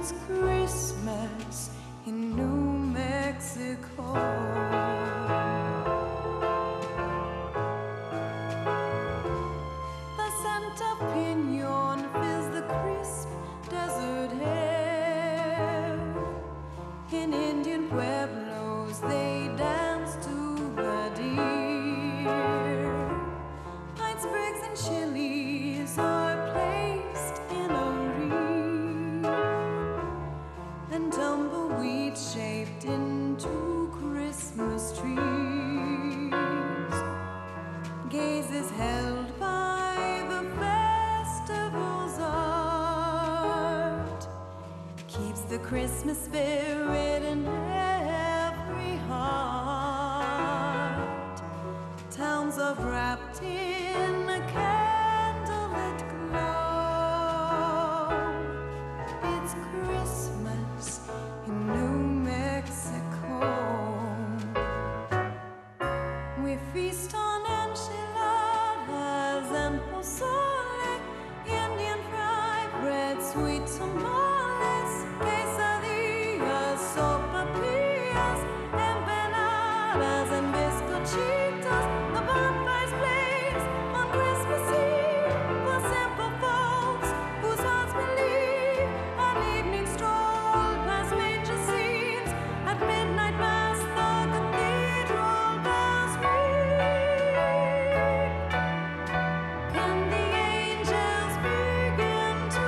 It's Christmas in New Mexico. The scent of pinon fills the crisp desert air. In Indian pueblos they dance to the deer. Pine sprigs and chilies are placed in a wreath, and tumbleweed shaped into Christmas trees. Gaze is held by the festival's art, keeps the Christmas spirit in every heart. Towns of wrapped in a candlelit glow. It's Christmas in New Mexico. We feast on enchiladas and pozole, Indian fried bread, sweet tamales, quesadillas, sopapillas, empanadas, and bizcochitos. The bonfires blaze on Christmas Eve for simple folks whose hearts believe. An evening stroll past major scenes, at midnight mass the cathedral bells ring. And the angels begin to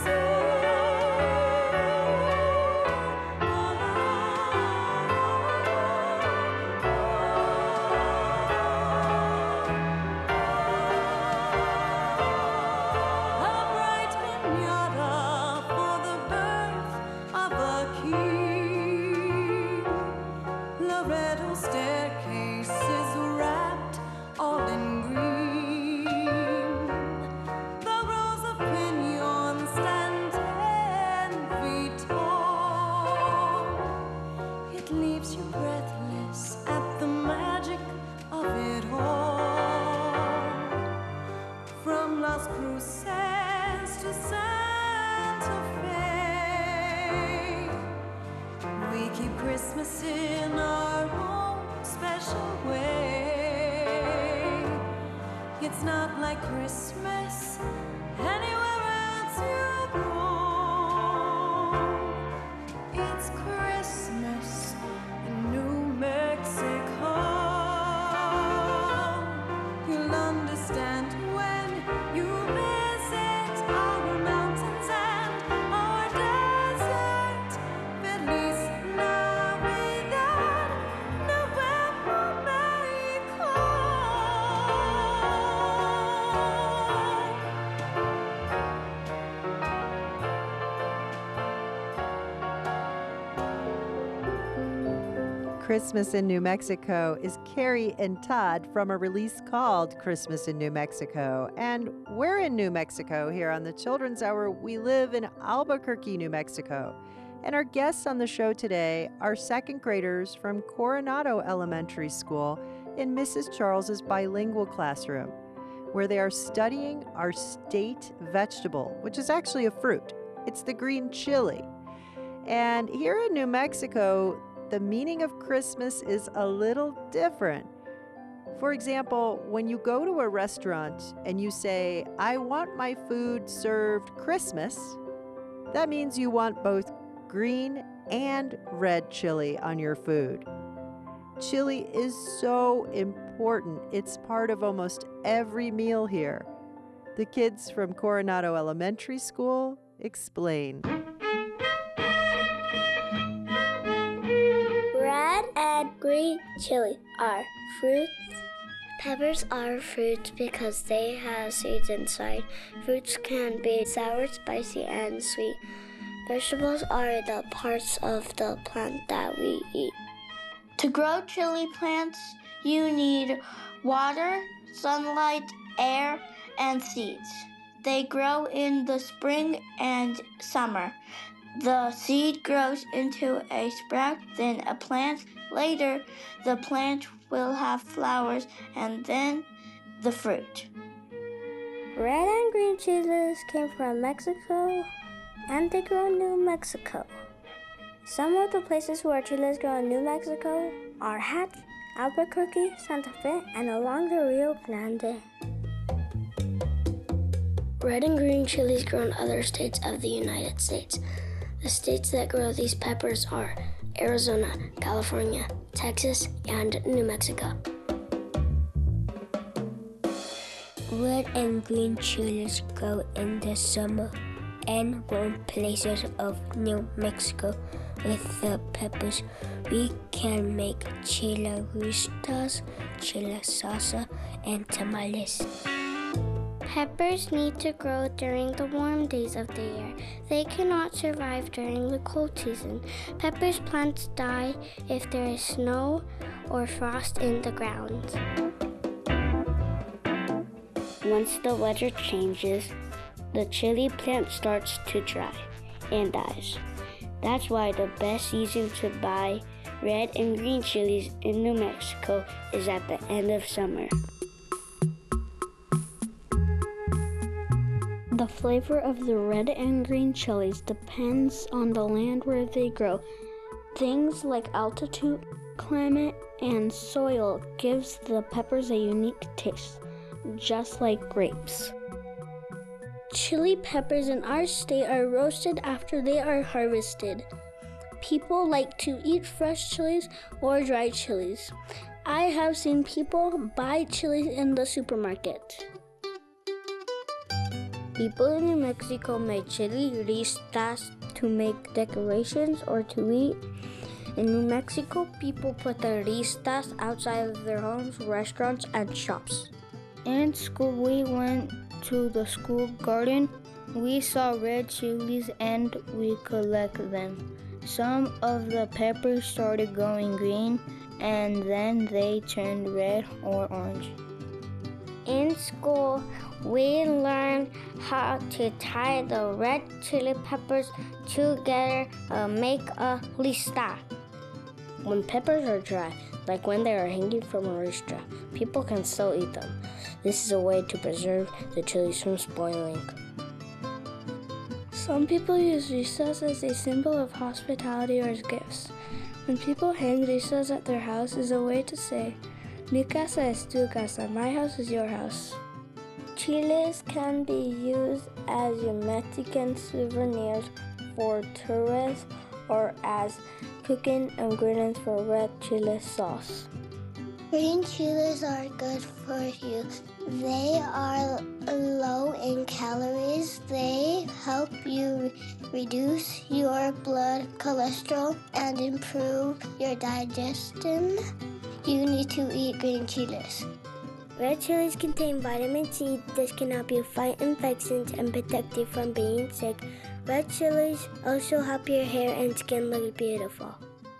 a bright piñata for the birth of a king. Loretto staircases wrapped all in green. The rows of piñons stand 10 feet tall. It leaves you breathless at the magic of it all. From Las Cruces to Santa Fe, we keep Christmas in our own special way. It's not like Christmas anywhere else you go. It's Christmas in New Mexico. You'll understand when you visit our mountains and our desert. Feliz Navidad, Nuevo Mexico. Christmas in New Mexico is Carrie and Todd from a release called Christmas in New Mexico. And we're in New Mexico here on the Children's Hour. We live in Albuquerque, New Mexico. And our guests on the show today are second graders from Coronado Elementary School in Mrs. Charles's bilingual classroom, where they are studying our state vegetable, which is actually a fruit. It's the green chili. And here in New Mexico, the meaning of Christmas is a little different. For example, when you go to a restaurant and you say, "I want my food served Christmas," that means you want both green and red chili on your food. Chili is so important. It's part of almost every meal here. The kids from Coronado Elementary School explain. Red and green chili are fruits. Peppers are fruits because they have seeds inside. Fruits can be sour, spicy, and sweet. Vegetables are the parts of the plant that we eat. To grow chili plants, you need water, sunlight, air, and seeds. They grow in the spring and summer. The seed grows into a sprout, then a plant. Later, the plant will have flowers and then the fruit. Red and green chilies came from Mexico. and they grow in New Mexico. Some of the places where chiles grow in New Mexico are Hatch, Albuquerque, Santa Fe, and along the Rio Grande. Red and green chilies grow in other states of the United States. The states that grow these peppers are Arizona, California, Texas, and New Mexico. Red and green chilies grow in the summer and grow in places of New Mexico. With the peppers, we can make chilaristas, chile salsa, and tamales. Peppers need to grow during the warm days of the year. They cannot survive during the cold season. Peppers plants die if there is snow or frost in the ground. Once the weather changes, the chili plant starts to dry and dies. That's why the best season to buy red and green chilies in New Mexico is at the end of summer. The flavor of the red and green chilies depends on the land where they grow. Things like altitude, climate, and soil gives the peppers a unique taste, just like grapes. Chili peppers in our state are roasted after they are harvested. People like to eat fresh chilies or dried chilies. I have seen people buy chilies in the supermarket. People in New Mexico make chili listas to make decorations or to eat. In New Mexico, people put their listas outside of their homes, restaurants, and shops. In school, we went to the school garden. We saw red chilies and we collect them. Some of the peppers started going green and then they turned red or orange. In school, we learned how to tie the red chili peppers together and make a lista. When peppers are dry, like when they are hanging from a ristra, people can still eat them. This is a way to preserve the chilies from spoiling. Some people use ristas as a symbol of hospitality or as gifts. When people hang ristas at their house, is a way to say, Mi casa es tu casa, my house is your house. Chiles can be used as Mexican souvenirs for tourists or as cooking ingredients for red chili sauce. Green chilies are good for you. They are low in calories. They help you reduce your blood cholesterol and improve your digestion. You need to eat green chilies. Red chilies contain vitamin C. This can help you fight infections and protect you from being sick. Red chilies also help your hair and skin look beautiful.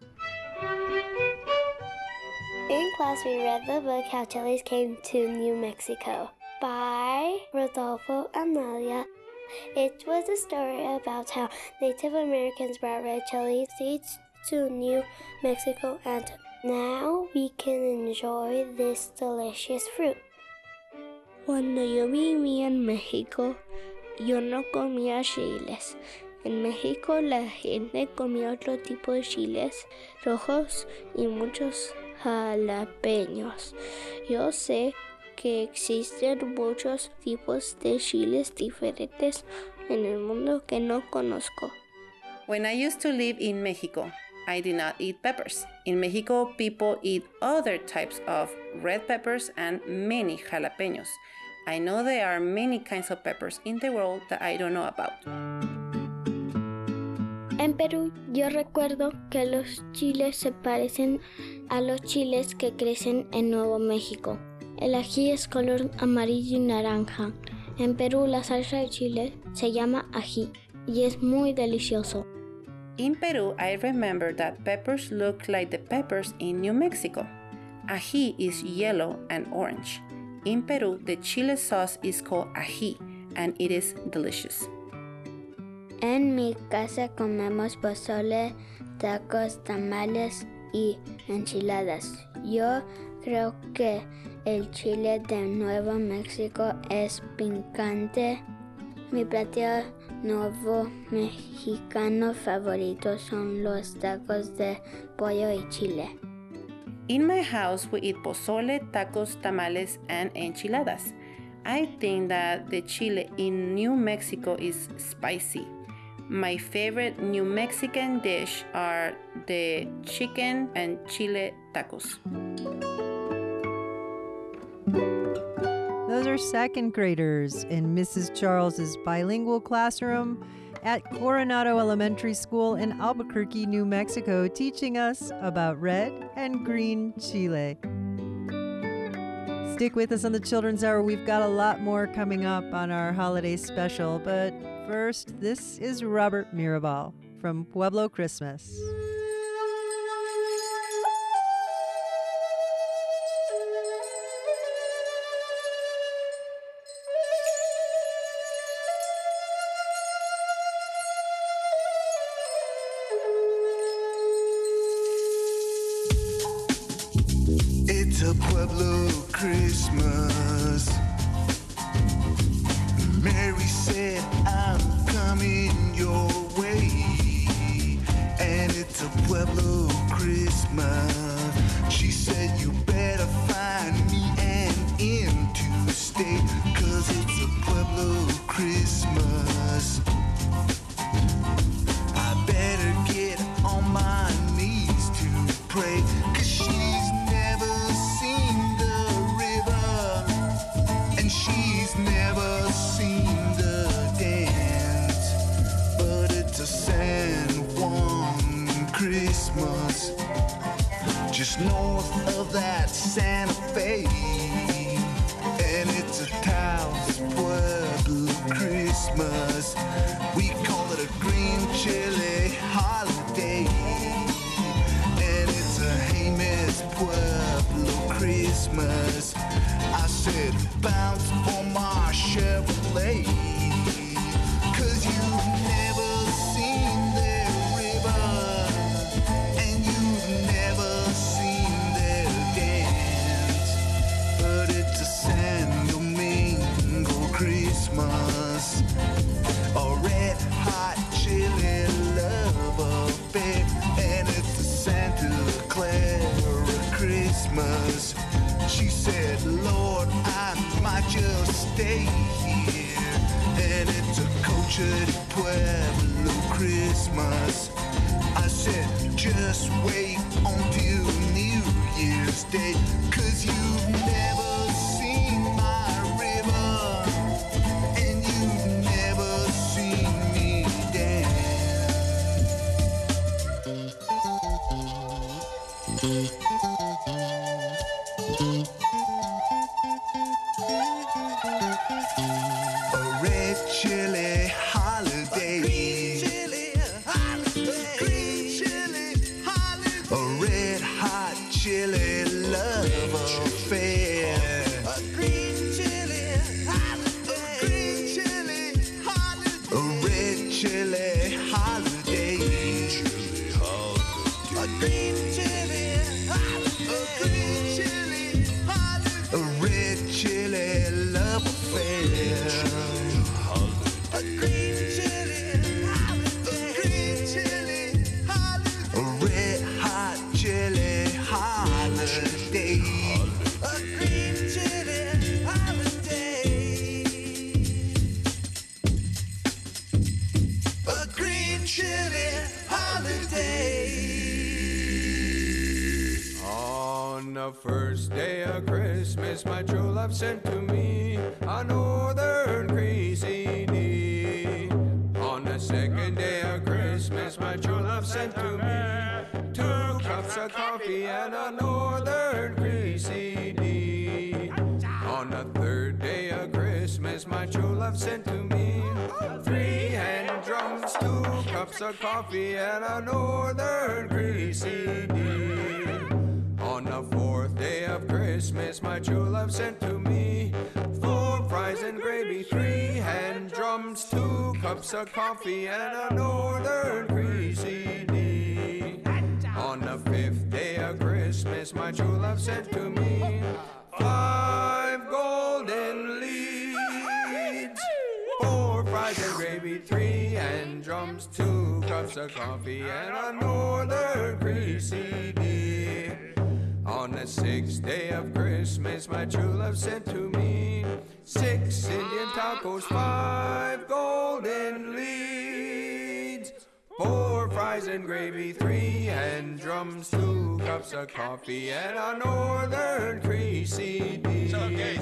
In class, we read the book How Chilies Came to New Mexico by Rodolfo Amalia. It was a story about how Native Americans brought red chili seeds to New Mexico, and now we can enjoy this delicious fruit. Cuando yo vivía en México, yo no comía chiles. En México la gente comía otro tipo de chiles rojos y muchos jalapeños. Yo sé que existen muchos tipos de chiles diferentes en el mundo que no conozco. When I used to live in Mexico, I did not eat peppers. In Mexico, people eat other types of red peppers and many jalapeños. I know there are many kinds of peppers in the world that I don't know about. En Perú, yo recuerdo que los chiles se parecen a los chiles que crecen en Nuevo México. El ají es color amarillo y naranja. En Perú, la salsa de chile se llama ají y es muy delicioso. In Peru, I remember that peppers look like the peppers in New Mexico. Ají is yellow and orange. In Peru, the chile sauce is called ají, and it is delicious. En mi casa comemos pozole, tacos, tamales y enchiladas. Yo creo que el chile de Nuevo México es picante. Mi platillo nuevo mexicano favorito son los tacos de pollo y chile. In my house, we eat pozole, tacos, tamales, and enchiladas. I think that the chile in New Mexico is spicy. My favorite New Mexican dish are the chicken and chile tacos. Those are second graders in Mrs. Charles's bilingual classroom at Coronado Elementary School in Albuquerque, New Mexico, teaching us about red and green chile. Stick with us on the Children's Hour. We've got a lot more coming up on our holiday special, but first, this is Robert Mirabal from Pueblo Christmas. It's a Pueblo Christmas. Mary said, I'm coming your way. And it's a Pueblo Christmas. She said, you better find me an inn to stay, 'cause it's a Pueblo Christmas. I better get on my knees to pray, 'cause she's never seen the river, and she's never seen the dance. But it's a San Juan Christmas, just north of that Santa Fe. And it's a Taos Pueblo Christmas. We call it a green chili holiday. And it's a Jemez Pueblo Christmas. I said, bounce on my Chevrolet, 'cause you've never seen their river, and you've never seen their dance. But it's a San Domingo Christmas, a red hot chili love affair. And it's a Santa Clara Christmas. She said, Lord, I might just stay here. And it's a cultured Pueblo Christmas. I said, just wait until New Year's Day, 'cause you've never seen my river, and you've never seen me dance. A red chili holiday. A red hot chili love affair. A green chili holiday. A red chili holiday. A green chili holiday. A red chili love affair. A green chili holiday. A red hot chili holiday. A green chili holiday. A green chili holiday. On the first day of Christmas, my true love sent to me a northern greasy D. On the second day of Christmas, my true love sent to me 2 cups of coffee and a northern greasy D. On the third day of Christmas, my true love sent to me 3 hand drums, 2 cups of coffee and a northern greasy D. On the fourth day of Christmas, my true love sent to me 4 fries and gravy, 3 hand drums, 2 cups of coffee, and a northern greasy D. On the fifth day of Christmas, my true love sent to me 5 golden leads, 4 fries fries and gravy 3, and drums 2 cups of coffee, and a northern greasy D. On the 6th day of Christmas, my true love sent to me 6 Indian tacos, 5 golden leads, 4 fries and gravy 3, and drums 2 cups of coffee, and a northern greasy D.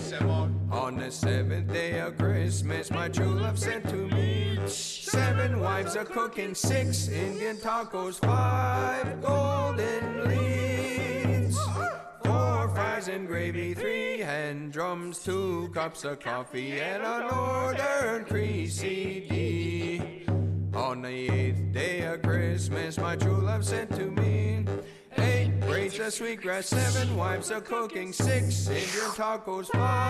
On the 7th day of Christmas, my true love sent to me 7 wives are cooking, 6 Indian tacos, 5 golden leads, 4 fries and gravy 3, and drums 2 cups of coffee, and a northern greasy D. On the 8th day of Christmas, my true love sent to me 8 braids of sweetgrass, 7 wives are cooking, 6 Indian tacos,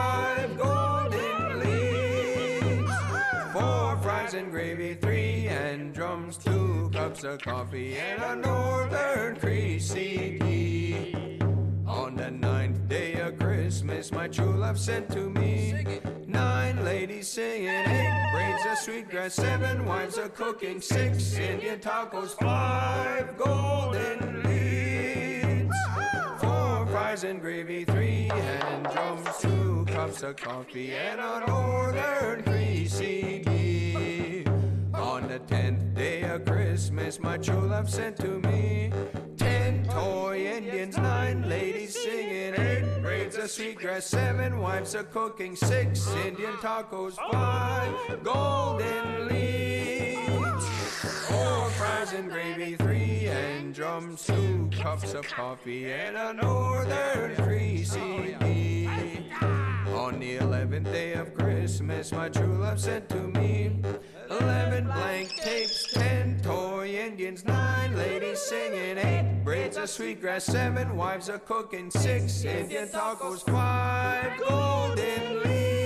5 golden leads, 4 fries and gravy 3, and drums 2 cups of coffee, and a northern greasy D. On the 9th day of Christmas, my true love sent to me 9 ladies singing, 8 braids of sweetgrass, 7 wives are cooking, 6 Indian tacos, 5 golden leads, 4 fries and gravy 3, and drums 2 cups of coffee, and a northern greasy D. On the 10th day of Christmas, my true love sent to me 10 toy Indians, 9 ladies singing, 8 braids of sweetgrass, 7 wives are cooking, 6 Indian tacos, 5 golden leads, 4 fries and gravy 3, and drums 2 cups of coffee, and a northern greasy D. On the 11th day of Christmas, my true love sent to me 11 blank tapes, 10 toy Indians, 9 ladies singing, 8 braids of sweetgrass, 7 wives are cooking, 6 Indian tacos, 5 golden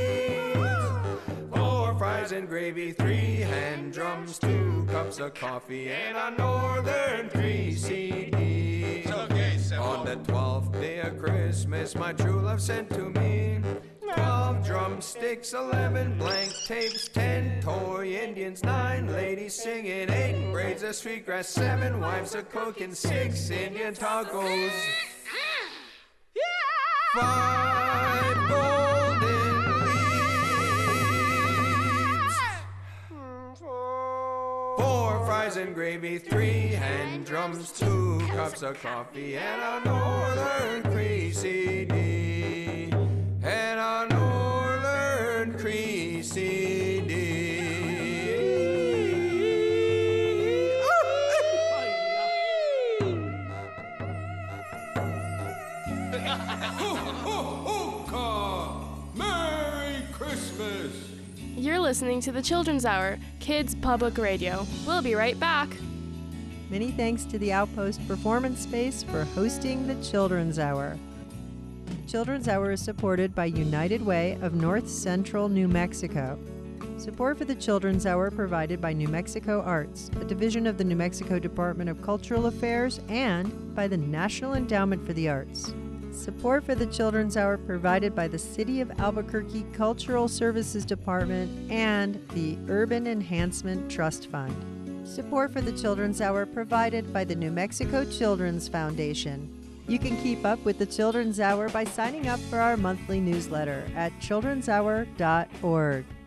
leads, 4 fries and gravy 3, and drums 2 cups of coffee, and a northern greasy D. On the 12th day of Christmas, my true love sent to me 12 drumsticks, 11 blank tapes, 10 toy Indians, 9 ladies singing, 8 braids of sweetgrass, 7 wives are cooking, 6 Indian tacos, 5 golden leads, 4 fries and gravy 3, and drums 2 cups of coffee, and a northern greasy D. And a northern greasy D. Merry Christmas! You're listening to the Children's Hour, Kids Public Radio. We'll be right back. Many thanks to the Outpost Performance Space for hosting the Children's Hour. Children's Hour is supported by United Way of North Central New Mexico. Support for the Children's Hour provided by New Mexico Arts, a division of the New Mexico Department of Cultural Affairs, and by the National Endowment for the Arts. Support for the Children's Hour provided by the City of Albuquerque Cultural Services Department and the Urban Enhancement Trust Fund. Support for the Children's Hour provided by the New Mexico Children's Foundation. You can keep up with the Children's Hour by signing up for our monthly newsletter at childrenshour.org.